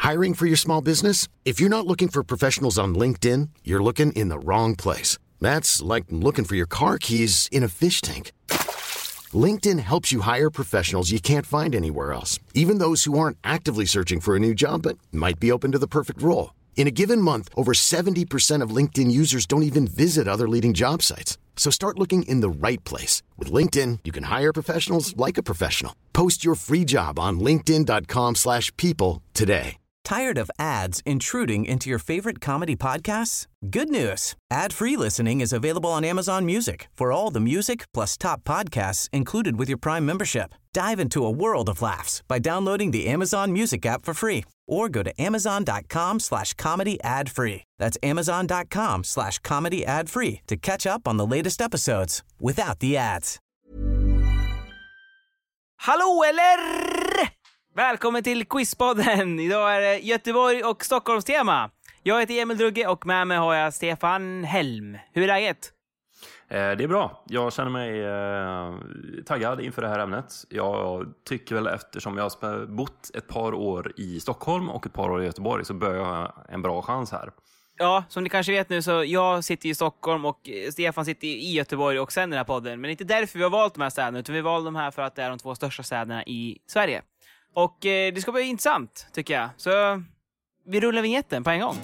Hiring for your small business? If you're not looking for professionals on LinkedIn, you're looking in the wrong place. That's like looking for your car keys in a fish tank. LinkedIn helps you hire professionals you can't find anywhere else, even those who aren't actively searching for a new job but might be open to the perfect role. In a given month, over 70% of LinkedIn users don't even visit other leading job sites. So start looking in the right place. With LinkedIn, you can hire professionals like a professional. Post your free job on linkedin.com/people today. Tired of ads intruding into your favorite comedy podcasts? Good news. Ad-free listening is available on Amazon Music for all the music plus top podcasts included with your Prime membership. Dive into a world of laughs by downloading the Amazon Music app for free or go to amazon.com/comedy ad-free. That's amazon.com/comedy ad-free to catch up on the latest episodes without the ads. Hallå eller? Välkommen till Quizpodden. Idag är det Göteborg och Stockholms tema. Jag heter Emil Drugge och med mig har jag Stefan Helm. Hur är läget? Det är bra. Jag känner mig taggad inför det här ämnet. Jag tycker väl eftersom jag har bott ett par år i Stockholm och ett par år i Göteborg så bör jag ha en bra chans här. Ja, som ni kanske vet nu så jag sitter i Stockholm och Stefan sitter i Göteborg och sänder den här podden. Men inte därför vi har valt de här städerna utan vi valde de här för att det är de 2 största städerna i Sverige. Och det ska bli intressant tycker jag. Så vi rullar vignetten på en gång.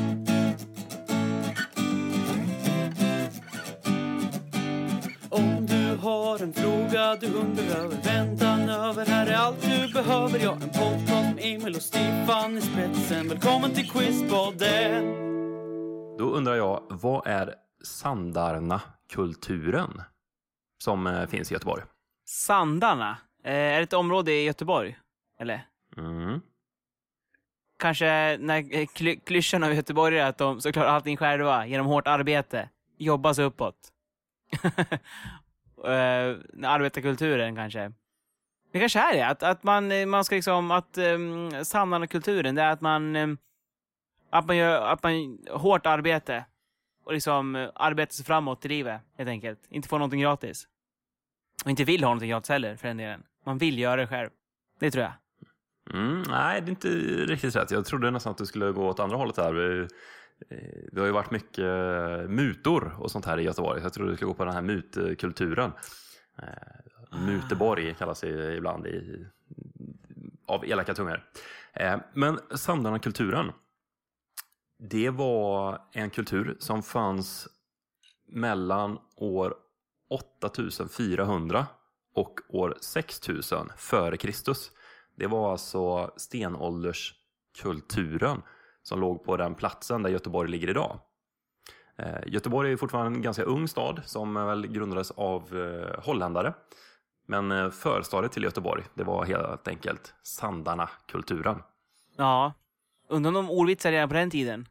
Om du har en fråga du undrar över, väntan över, här är allt du behöver. Ja, en podcast med Emil och Stefan i spetsen. Välkommen till Quizpodden. Då undrar jag, vad är Sandarna-kulturen som finns i Göteborg? Sandarna? Är det ett område i Göteborg? Eller? Mm. Kanske när klyschan av Göteborg är att de så klarar allting själva genom hårt arbete. Jobba sig uppåt. Arbetarkulturen kanske. Det kanske är det. Att man ska liksom att Sandarna-kulturen det är att man hårt arbete och liksom arbetar sig framåt i livet helt enkelt. Inte få någonting gratis. Och inte vill ha någonting gratis heller för den delen. Man vill göra det själv. Det tror jag. Nej, det är inte riktigt rätt. Jag trodde nästan att du skulle gå åt andra hållet här. Det har ju varit mycket mutor och sånt här i Göteborg. Jag trodde du skulle gå på den här mutkulturen. Muteborg kallas det ibland av elaka tungor. Men Sandarna-kulturen, det var en kultur som fanns mellan år 8400 och år 6000 före Kristus. Det var alltså stenålderskulturen som låg på den platsen där Göteborg ligger idag. Göteborg är fortfarande en ganska ung stad som väl grundades av holländare. Men förstadiet till Göteborg, det var helt enkelt Sandarna-kulturen. Ja, undrar om de ordvitsar redan på den tiden.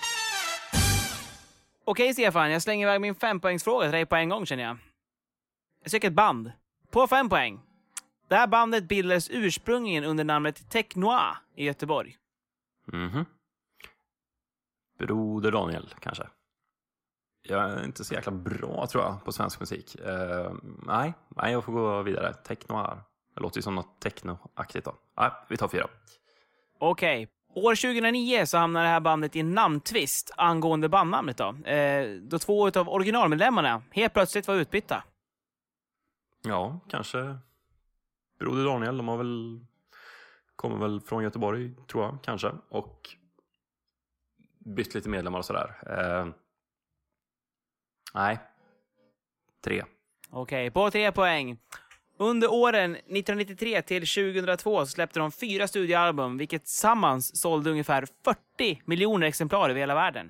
Okej Stefan, jag slänger iväg min 5-poängsfråga till dig på en gång känner jag. Jag söker ett band. På 5 poäng. Det här bandet bildades ursprungligen under namnet Technoir i Göteborg. Broder Daniel, kanske. Jag är inte så jäkla bra, tror jag, på svensk musik. Nej, jag får gå vidare. Technoir. Det låter ju som något technoaktigt då. Nej, vi tar 4. Okej. År 2009 så hamnade det här bandet i en namntvist angående bandnamnet då. Då 2 av originalmedlemmarna helt plötsligt var utbytta. Ja, kanske Broder Daniel, kommer väl från Göteborg, tror jag, kanske. Och bytt lite medlemmar och sådär. Nej, 3. Okej, på 3 poäng. Under åren 1993 till 2002 så släppte de 4 studioalbum, vilket tillsammans sålde ungefär 40 miljoner exemplar över hela världen.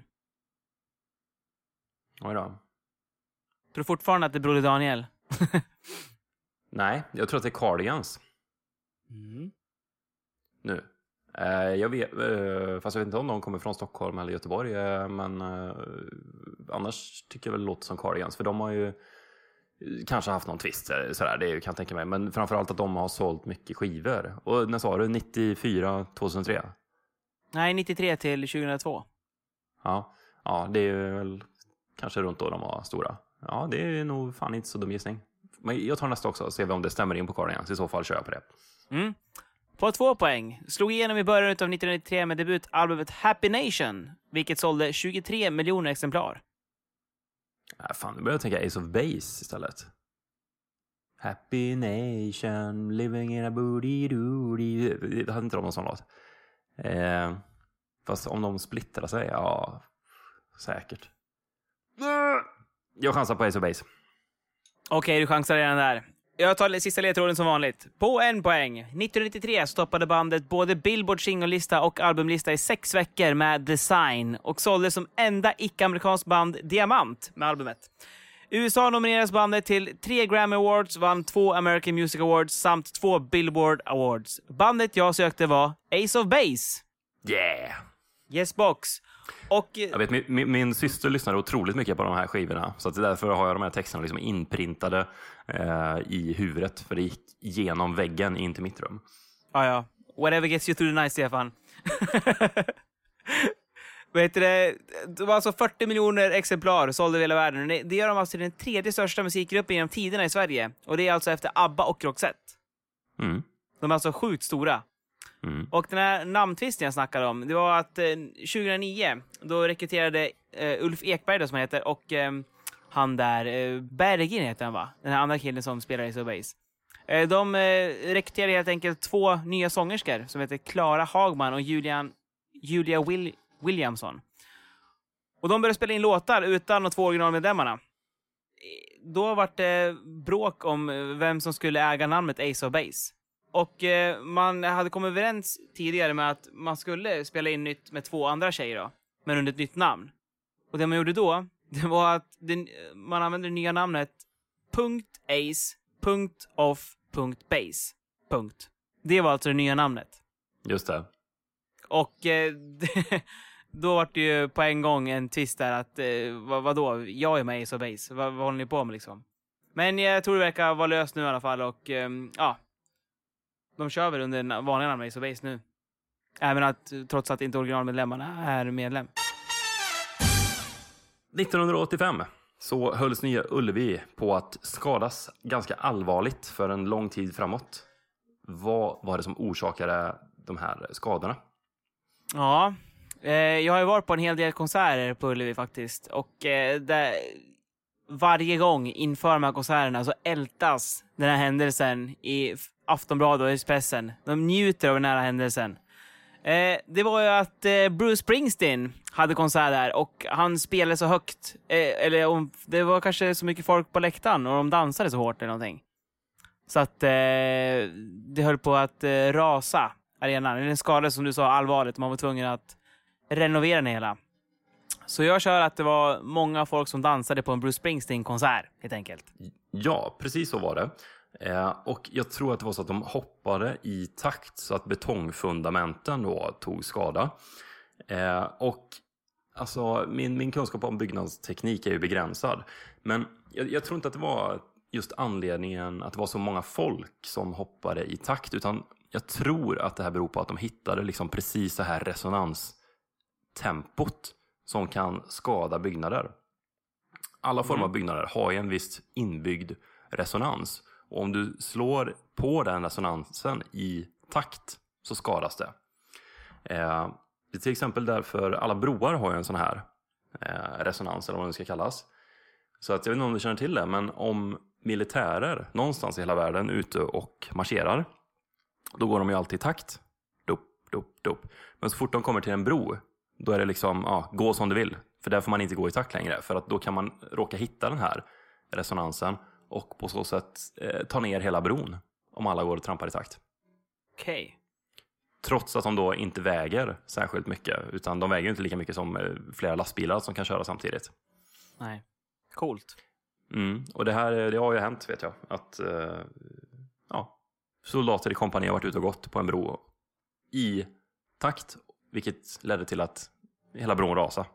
Oj då. Tror du fortfarande att det är Broder Daniel? Nej, jag tror att det är Cardigans. Nu. Jag vet, fast jag vet inte om de kommer från Stockholm eller Göteborg. Men annars tycker jag väl det låter som Cardigans. För de har ju kanske haft någon twist sådär, det kan jag tänka mig. Men framförallt att de har sålt mycket skivor. Och när sa du? 94, 2003? Nej, 93 till 2002. Ja, det är väl kanske runt då de var stora. Ja, det är nog fan inte så dum gissning. Men jag tar nästa också och ser om det stämmer in på Cardigans. I så fall kör jag på det. på 2 poäng. Slog igenom i början av 1993 med debutalbumet Happy Nation, vilket sålde 23 miljoner exemplar. Fan, nu börjar jag tänka Ace of Base istället. Happy Nation, living in a booty-doody. Det hade inte de någon sån låt. Fast om de splittrar sig, ja, säkert. Jag chansar på Ace of Base. Okej, du chansar redan där. Jag tar sista ledtråden som vanligt. På 1 poäng. 1993 stoppade bandet både Billboard singlelista och albumlista i 6 veckor med Design och sålde som enda icke-amerikansk band diamant med albumet. USA nominerades bandet till 3 Grammy Awards, vann 2 American Music Awards samt 2 Billboard Awards. Bandet jag sökte var Ace of Base. Yeah! Yes box. Och jag vet, min syster lyssnade otroligt mycket på de här skivorna, så att därför har jag de här texterna liksom inprintade i huvudet, för det gick genom väggen in till mitt rum. Ja. Whatever gets you through the night, Stefan. Vet du det var alltså 40 miljoner exemplar sålde i hela världen. Det gör de alltså till den 3:e största musikgruppen genom tiderna i Sverige. Och det är alltså efter ABBA och Roxette. Mm. De är alltså sjukt stora. Mm. Och den här namntvisten jag snackade om, det var att 2009 då rekryterade Ulf Ekberg då, som han heter, och han där Bergin heter han, va? Den här andra killen som spelar i Ace of Base. De rekryterade helt enkelt 2 nya sångerskor som heter Clara Hagman och Julia Williamson. Och de började spela in låtar utan de 2 originalmedlemmarna. Då var det bråk om vem som skulle äga namnet Ace of Base. Och man hade kommit överens tidigare med att man skulle spela in nytt med 2 andra tjejer då, men under ett nytt namn. Och det man gjorde då, det var att man använde det nya namnet .ace.off.base. Det var alltså det nya namnet. Just det. Och då var det ju på en gång en twist där att vadå, jag är med Ace of Base. Vad håller ni på med liksom? Men jag tror det verkar vara löst nu i alla fall, och ja, de kör väl under den vanliga namnet Ace of Base nu. Även att, trots att inte originalmedlemmarna är medlem. 1985 så hölls Nya Ullevi på att skadas ganska allvarligt för en lång tid framåt. Vad var det som orsakade de här skadorna? Ja, jag har ju varit på en hel del konserter på Ullevi faktiskt. Och varje gång inför de här konserterna så ältas den här händelsen i Aftonbladet och Expressen. De njuter av den här händelsen. Det var ju att Bruce Springsteen hade konsert där och han spelade så högt. Det var kanske så mycket folk på läktaren och de dansade så hårt eller någonting. Så att det höll på att rasa arenan. En skada som du sa allvarligt. Man var tvungen att renovera den hela. Så jag kör att det var många folk som dansade på en Bruce Springsteen-konsert helt enkelt. Ja, precis så var det. Och jag tror att det var så att de hoppade i takt så att betongfundamenten då tog skada. Och alltså min kunskap om byggnadsteknik är ju begränsad. Men jag tror inte att det var just anledningen att det var så många folk som hoppade i takt, utan jag tror att det här beror på att de hittade liksom precis det här resonanstempot som kan skada byggnader. Alla former av byggnader har ju en viss inbyggd resonans. Och om du slår på den resonansen i takt så skadas det. Det är till exempel därför alla broar har ju en sån här resonans, eller vad det ska kallas. Så att jag vet inte om du känner till det, men om militärer någonstans i hela världen ute och marscherar, då går de ju alltid i takt. Dop, dop, dop. Men så fort de kommer till en bro, då är det liksom, gå som du vill. För där får man inte gå i takt längre. För att då kan man råka hitta den här resonansen och på så sätt ta ner hela bron om alla går och trampar i takt. Okej. Trots att de då inte väger särskilt mycket, utan de väger ju inte lika mycket som flera lastbilar som kan köra samtidigt. Nej, coolt. Och det har ju hänt, vet jag, att soldater i kompani har varit ute och gått på en bro i takt, vilket ledde till att hela bron rasade.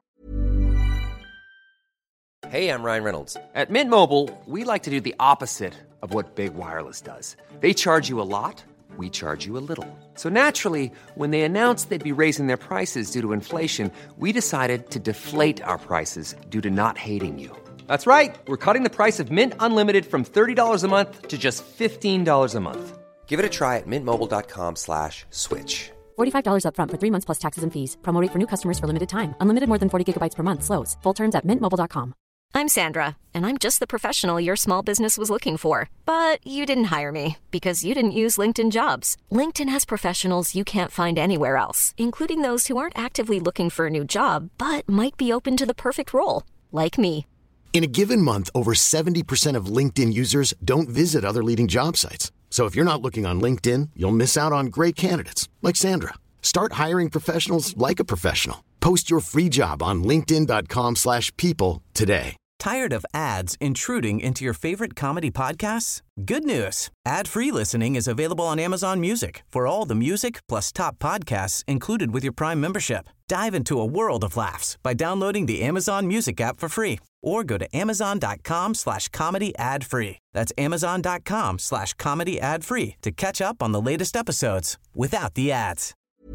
Hey, I'm Ryan Reynolds. At Mint Mobile, we like to do the opposite of what Big Wireless does. They charge you a lot, we charge you a little. So naturally, when they announced they'd be raising their prices due to inflation, we decided to deflate our prices due to not hating you. That's right. We're cutting the price of Mint Unlimited from $30 a month to just $15 a month. Give it a try at mintmobile.com/switch. $45 up front for 3 months plus taxes and fees. Promo rate for new customers for limited time. Unlimited more than 40 gigabytes per month slows. Full terms at mintmobile.com. I'm Sandra, and I'm just the professional your small business was looking for. But you didn't hire me because you didn't use LinkedIn Jobs. LinkedIn has professionals you can't find anywhere else, including those who aren't actively looking for a new job, but might be open to the perfect role, like me. In a given month, over 70% of LinkedIn users don't visit other leading job sites. So if you're not looking on LinkedIn, you'll miss out on great candidates like Sandra. Start hiring professionals like a professional. Post your free job on linkedin.com/people today. Tired of ads intruding into your favorite comedy podcasts? Good news. Ad-free listening is available on Amazon Music for all the music plus top podcasts included with your Prime membership. Dive into a world of laughs by downloading the Amazon Music app for free or go to amazon.com/comedy ad-free. That's amazon.com/comedy ad-free to catch up on the latest episodes without the ads.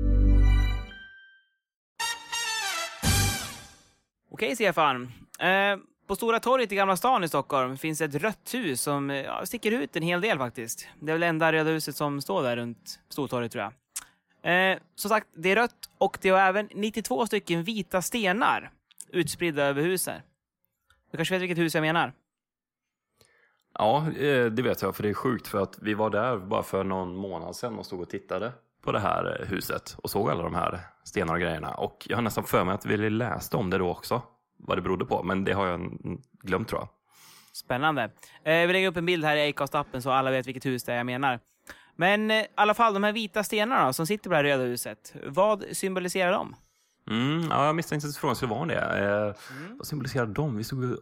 Okej, Stefan. På Stora torget i Gamla stan i Stockholm finns ett rött hus som sticker ut en hel del faktiskt. Det är väl enda röda huset som står där runt Stortorget, tror jag. Som sagt, det är rött och det har även 92 stycken vita stenar utspridda över huset. Du kanske vet vilket hus jag menar? Ja, det vet jag, för det är sjukt, för att vi var där bara för någon månad sedan och stod och tittade på det här huset och såg alla de här stenar och grejerna. Och jag har nästan för mig att vi läste om det då också, vad det berodde på, men det har jag glömt, tror jag. Spännande. Vi lägger upp en bild här i Acast-appen så alla vet vilket hus det är jag menar. Men i alla fall, de här vita stenarna som sitter på det här röda huset, vad symboliserar de? Ja, jag misstänkte att frågan skulle vara det. Vad symboliserar de?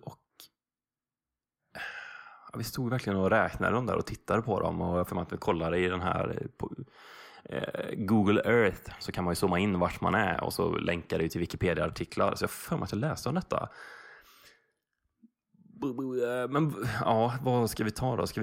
Vi stod verkligen och räknade dem där och tittade på dem, och jag för mig att vi kollade i den här Google Earth, så kan man ju zooma in vart man är och så länkar det till Wikipedia-artiklar, så jag för mig att jag läste om detta. Men ja, vad ska vi ta då?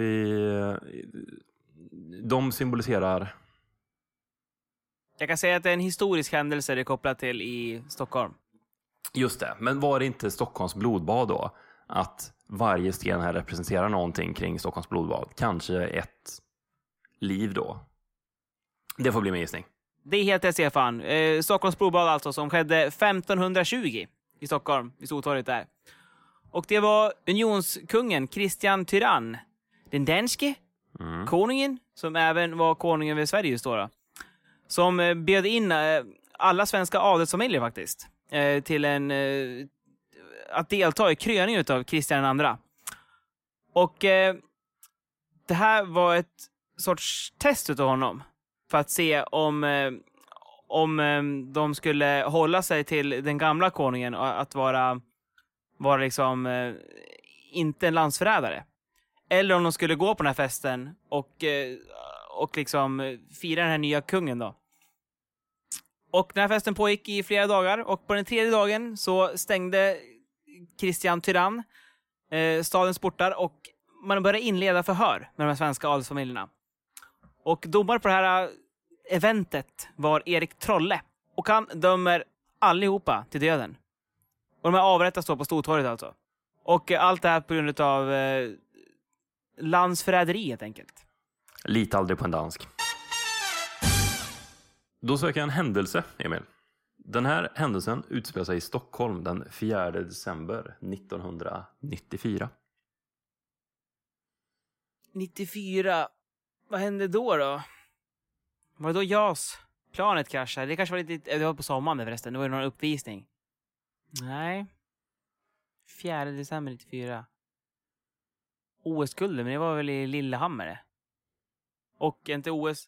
De symboliserar... Jag kan säga att det är en historisk händelse det är kopplat till i Stockholm. Just det, men var det inte Stockholms blodbad då? Att varje sten här representerar någonting kring Stockholms blodbad. Kanske ett liv då. Det får bli min gissning. Det är helt rätt, Stefan. Stockholms blodbad alltså, som skedde 1520 i Stockholm, i Stortorget där. Och det var unionskungen Kristian Tyrann, den danske konungen, som även var konungen över Sverige just då, som bjöd in alla svenska adelsfamiljer faktiskt till att delta i kröningen av Kristian II. Och det här var ett sorts test utav honom för att se om de skulle hålla sig till den gamla konungen och att vara liksom inte en landsförrädare. Eller om de skulle gå på den här festen och liksom fira den här nya kungen då. Och den här festen pågick i flera dagar, och på den tredje dagen så stängde Kristian Tyrann stadens portar och man började inleda förhör med de här svenska adelsfamiljerna. Och domare på det här eventet var Erik Trolle, och han dömer allihopa till döden. Och de här avrättas då på Stortorget alltså. Och allt det här på grund av landsförräderi helt enkelt. Lite aldrig på en dansk. Då söker jag en händelse, Emil. Den här händelsen utspelar sig i Stockholm den 4 december 1994. 94? Vad hände då? Var det då JAS-planet kraschade? Det kanske var lite... Det var på sommaren förresten. Det var någon uppvisning. Nej. 4 december 94. OS-guldet, men det var väl i Lillehammer. Och inte OS...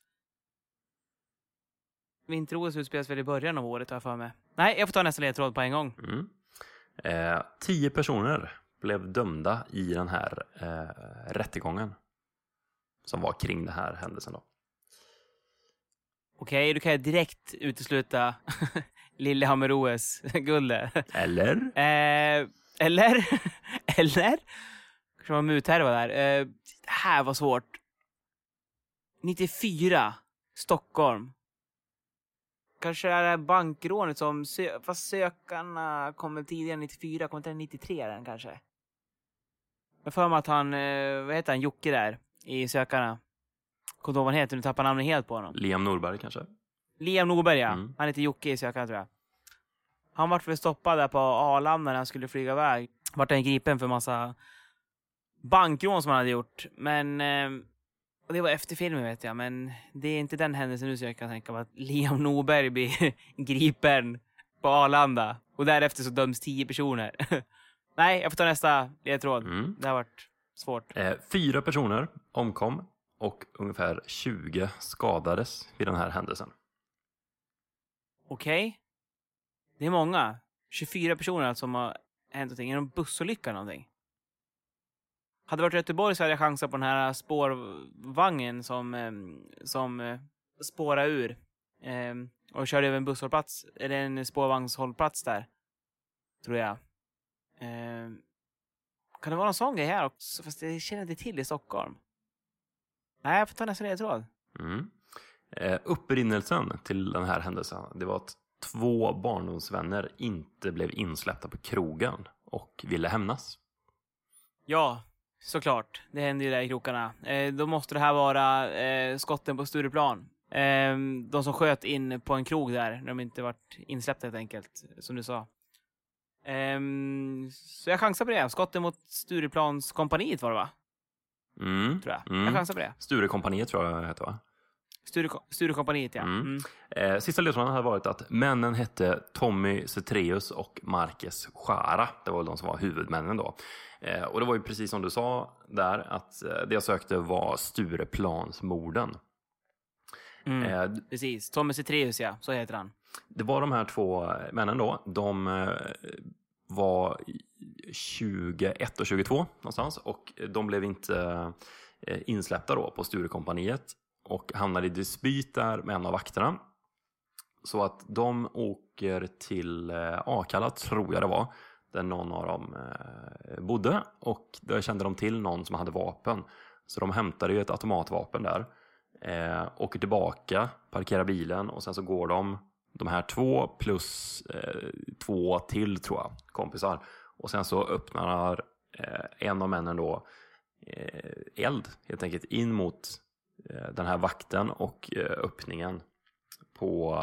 Vinter-OS utspelas väl i början av året, har jag för mig. Nej, jag får ta nästa ledtråd på en gång. 10 personer blev dömda i den här rättegången som var kring den här händelsen då. Okej, du kan direkt utesluta Lillehammer-OS-guldet. Eller? Eller? Kanske var muthärva där. Det här var svårt. 94, Stockholm. Kanske är det bankrånet som... Fast sökarna kommer tidigare 94, kommer inte 93 den kanske. Jag får mig att han... Vad heter han? Jocke där i sökarna. Kommer ihåg vad han heter, nu tappar namnet helt på honom. Liam Norberg kanske? Liam Norberg, ja. Han heter Jocke i sökaren, tror jag. Han var väl stoppad där på Arlanda när han skulle flyga iväg. Vart han gripen för massa bankrån som han hade gjort. Men det var efter filmen, vet jag. Men det är inte den händelsen nu, så jag kan tänka mig att Liam Norberg blir gripen på Arlanda. Och därefter så döms 10 personer. Nej, jag får ta nästa ledtråd. Det har varit svårt. 4 personer omkom och ungefär 20 skadades vid den här händelsen. Okej. Det är många. 24 personer som har hänt någonting. Är det en bussolycka eller någonting? Hade det varit Göteborg så hade jag chansat på den här spårvagnen som spårar ur. Och körde över en busshållplats. Eller en spårvagnshållplats där. Tror jag. Kan det vara någon sån grej här också? Fast jag känner inte till i Stockholm. Nej, jag får ta nästa ledtråd. Upprinnelsen till den här händelsen, det var att 2 barndomsvänner inte blev insläppta på krogen och ville hämnas. Ja, såklart. Det hände ju där i krokarna. Då måste det här vara skotten på Stureplan. De som sköt in på en krog där när de inte varit insläppta helt enkelt, som du sa. Så jag chansar på det. Skotten mot Stureplans kompaniet var det, va? Tror jag. Jag chansar på det. Sturekompaniet tror jag det heter, va? Sturekompaniet, ja. Sista ledtråden hade varit att männen hette Tommy Cetreus och Marques Skära. Det var de som var huvudmännen då. Och det var ju precis som du sa där, att det jag sökte var Stureplansmorden. Precis, Tommy Cetreus, ja. Så heter han. Det var de här 2 männen då. De var 21 och 22 någonstans. Och de blev inte insläppta då på Sturekompaniet. Och hamnade i dispyt där med en av vakterna. Så att de åker till Akalla, tror jag det var. Där någon av dem bodde. Och där kände de till någon som hade vapen. Så de hämtade ju ett automatvapen där. Åker tillbaka, parkerar bilen. Och sen så går de här 2 plus 2 till, tror jag, kompisar. Och sen så öppnar en av männen då eld helt enkelt in mot den här vakten och öppningen på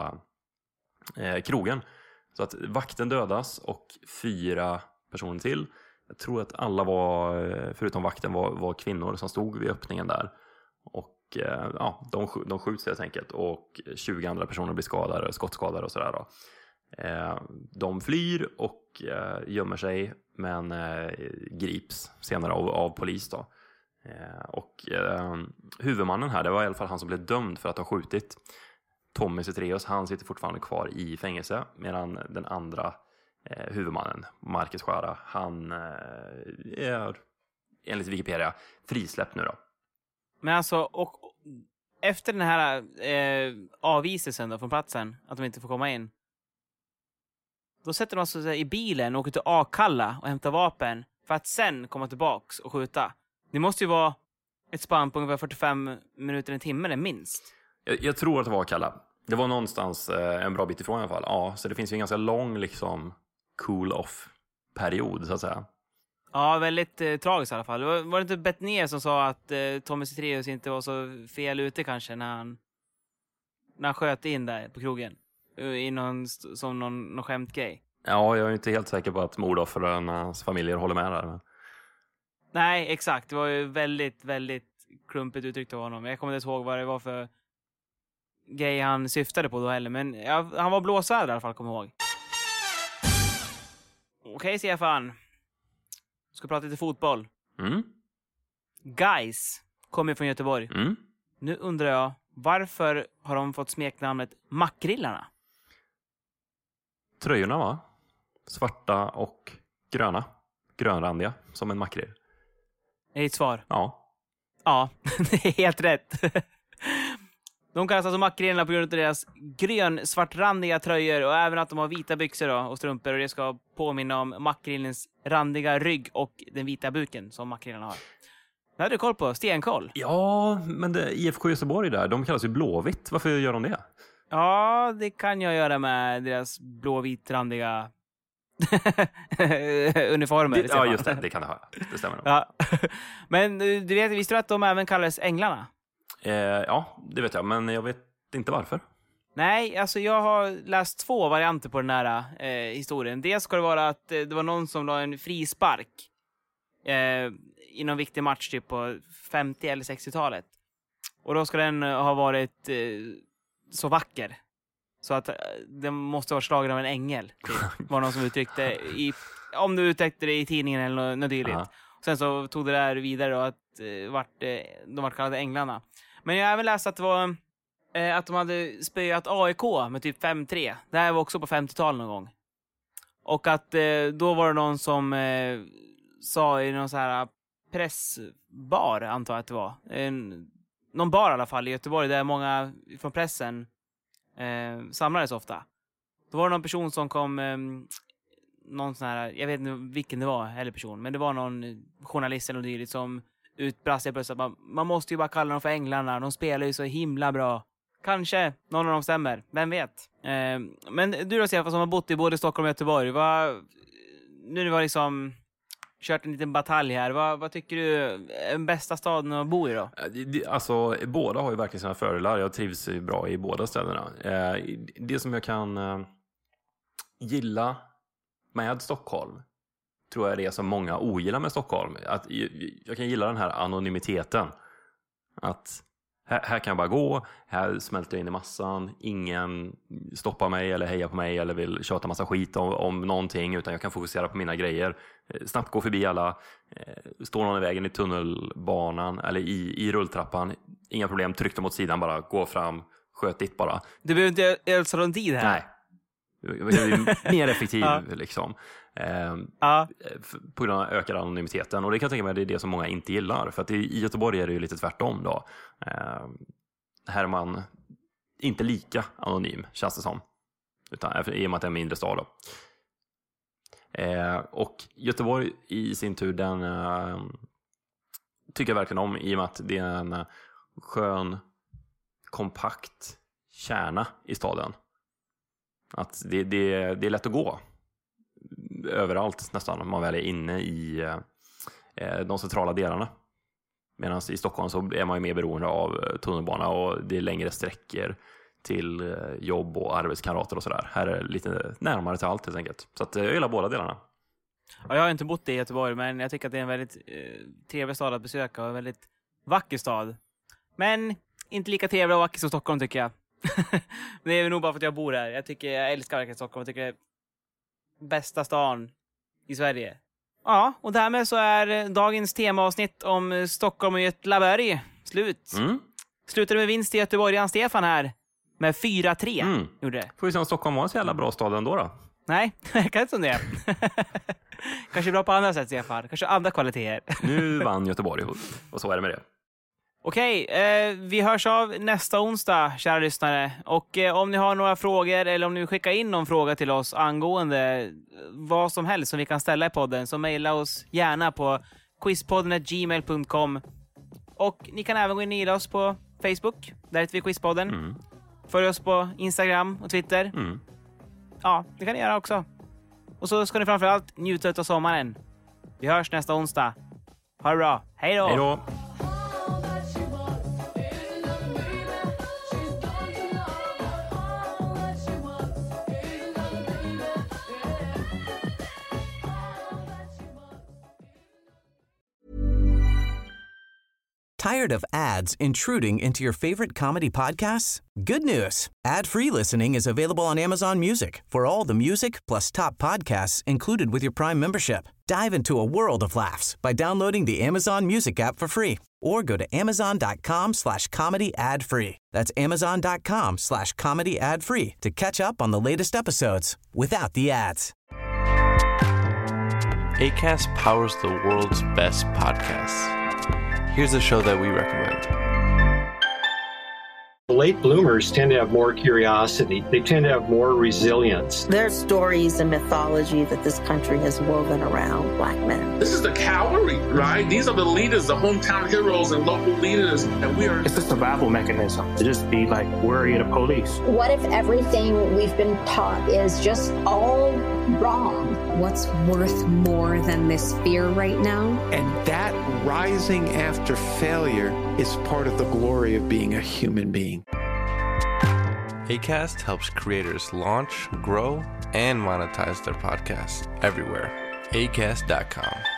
krogen. Så att vakten dödas och 4 personer till. Jag tror att alla var, förutom vakten, var kvinnor som stod vid öppningen där. Och ja, de skjuts helt enkelt. Och 20 andra personer blir skadade, skottskadade och sådär då. De flyr och gömmer sig, men grips senare av polis då. Och huvudmannen här, det var i alla fall han som blev dömd för att ha skjutit. Tommy Cetreus, han sitter fortfarande kvar i fängelse, medan den andra huvudmannen, Marques Skära, han är enligt Wikipedia frisläppt nu då. Men alltså, och efter den här avviselsen då från platsen, att de inte får komma in, då sätter de alltså i bilen och åker till Akalla och hämtar vapen för att sen komma tillbaks och skjuta. Det måste ju vara ett spann på ungefär 45 minuter, en timme eller minst. Jag tror att det var Akalla. Det var någonstans en bra bit ifrån i alla fall. Ja, så det finns ju en ganska lång liksom cool-off-period så att säga. Ja, väldigt tragiskt i alla fall. Var det inte Bettner som sa att Tommy Cetreus inte var så fel ute kanske när han sköt in där på krogen? I någon skämtgrej. Ja, jag är inte helt säker på att mordoffrens familjer håller med där. Men... Nej, exakt. Det var ju väldigt, väldigt klumpigt uttryckt av honom. Jag kommer inte ihåg vad det var för grej han syftade på då heller. Men ja, han var blåsad i alla fall, kommer jag ihåg. Okej, Stefan. Ska prata lite fotboll. Guys kommer från Göteborg. Nu undrar jag, varför har de fått smeknamnet Mackrillarna? Tröjorna, va? Svarta och gröna. Grönrandiga, som en makrill. Är ditt svar? Ja. Ja, det är helt rätt. De kallas alltså Mackrillarna på grund av deras grön-svartrandiga tröjor och även att de har vita byxor då, och strumpor, och det ska påminna om makrillens randiga rygg och den vita buken som makrillarna har. Det hade du koll på, stenkoll. Ja, men IFK Göteborg där, de kallas ju Blåvitt. Varför gör de det? Ja, det kan jag göra med deras blåvitrandiga uniformer. Ja, just det. Det kan det ha. Det stämmer nog. Ja. Men du vet, visste du att de även kallades Änglarna? Ja, det vet jag, men jag vet inte varför. Nej, alltså jag har läst 2 varianter på den här historien. Dels ska det vara att det var någon som la en frispark i någon viktig match typ på 50- eller 60-talet. Och då ska den ha varit så vacker. Så att den måste vara slagen av en ängel. Typ. Var någon som uttryckte om du uttryckte det i tidningen eller något dylikt. Sen så tog det där vidare och att de var kallade änglarna. Men jag har även läst att det var att de hade spöat AIK med typ 5-3. Det här var också på 50-talet någon gång. Och att då var det någon som sa i någon så här pressbar, antar jag att det var. Någon bar i alla fall i Göteborg där många från pressen samlades ofta. Då var det någon person som kom, någon sån här, jag vet inte vilken det var eller person, men det var någon journalist eller något som utbrast sig plötsligt att man måste ju bara kalla dem för änglarna, de spelar ju så himla bra. Kanske någon av dem stämmer, vem vet. Men du då, Stefan, som har bott i både Stockholm och Göteborg, nu har vi liksom kört en liten batalj här. Vad tycker du är den bästa staden att bo i då? Alltså, båda har ju verkligen sina fördelar. Jag trivs ju bra i båda städerna. Det som jag kan gilla med Stockholm tror jag är det som många ogillar med Stockholm. Att jag kan gilla den här anonymiteten. Att här kan jag bara gå, här smälter jag in i massan, ingen stoppar mig eller hejar på mig eller vill köta massa skit om någonting, utan jag kan fokusera på mina grejer, snabbt gå förbi alla, står någon i vägen i tunnelbanan eller i rulltrappan, inga problem, tryck dem åt sidan, bara gå fram, sköt ditt bara. Du behöver inte elsa någon tid här. Nej, jag är mer effektiv liksom. På grund av ökad anonymiteten, och det kan jag tänka mig, det är det som många inte gillar, för att i Göteborg är det ju lite tvärtom då. Här är man inte lika anonym, känns det som, utan i och med att det är en mindre stad då. Och Göteborg i sin tur, den tycker jag verkligen om, i och med att det är en skön, kompakt kärna i staden. Att det är lätt att gå överallt nästan om man väl är inne i de centrala delarna. Medan i Stockholm så är man ju mer beroende av tunnelbana och det är längre sträckor till jobb och arbetskamrater och sådär. Här är det lite närmare till allt helt enkelt. Så att jag gillar båda delarna. Ja, jag har inte bott i Göteborg, men jag tycker att det är en väldigt trevlig stad att besöka och en väldigt vacker stad. Men inte lika trevlig och vacker som Stockholm tycker jag. Det är nog bara för att jag bor här. Jag älskar verkligen Stockholm. Jag tycker det är bästa stan i Sverige. Ja, och därmed så är dagens temaavsnitt om Stockholm och Göteborg slut. Slutade med vinst i Göteborg, Stefan här med 4-3. Gjorde det. Får vi se om Stockholm var en så jävla bra stad ändå då? Nej, jag kan inte som det. Kanske bra på andra sätt, Stefan. Kanske andra kvaliteter. Nu vann Göteborg och så är det med det. Okej, vi hörs av nästa onsdag, kära lyssnare. Och om ni har några frågor eller om ni vill skicka in någon fråga till oss angående vad som helst som vi kan ställa i podden, så mejla oss gärna på quizpodden@gmail.com. Och ni kan även gå in och gilla oss på Facebook, där heter vi Quizpodden. Följ oss på Instagram och Twitter. Ja, det kan ni göra också. Och så ska ni framförallt njuta av sommaren. Vi hörs nästa onsdag. Ha det bra. Hej då! Hej då! Tired of ads intruding into your favorite comedy podcasts? Good news. Ad-free listening is available on Amazon Music for all the music plus top podcasts included with your Prime membership. Dive into a world of laughs by downloading the Amazon Music app for free or go to amazon.com/comedy ad-free. That's amazon.com/comedy ad-free to catch up on the latest episodes without the ads. Acast powers the world's best podcasts. Here's a show that we recommend. Late bloomers tend to have more curiosity. They tend to have more resilience. There's stories and mythology that this country has woven around Black men. This is the cavalry, right? These are the leaders, the hometown heroes and local leaders. And we are... It's a survival mechanism to just be like worried of police. What if everything we've been taught is just all wrong? What's worth more than this fear right now? And that rising after failure is part of the glory of being a human being. Acast helps creators launch, grow, and monetize their podcasts everywhere. Acast.com.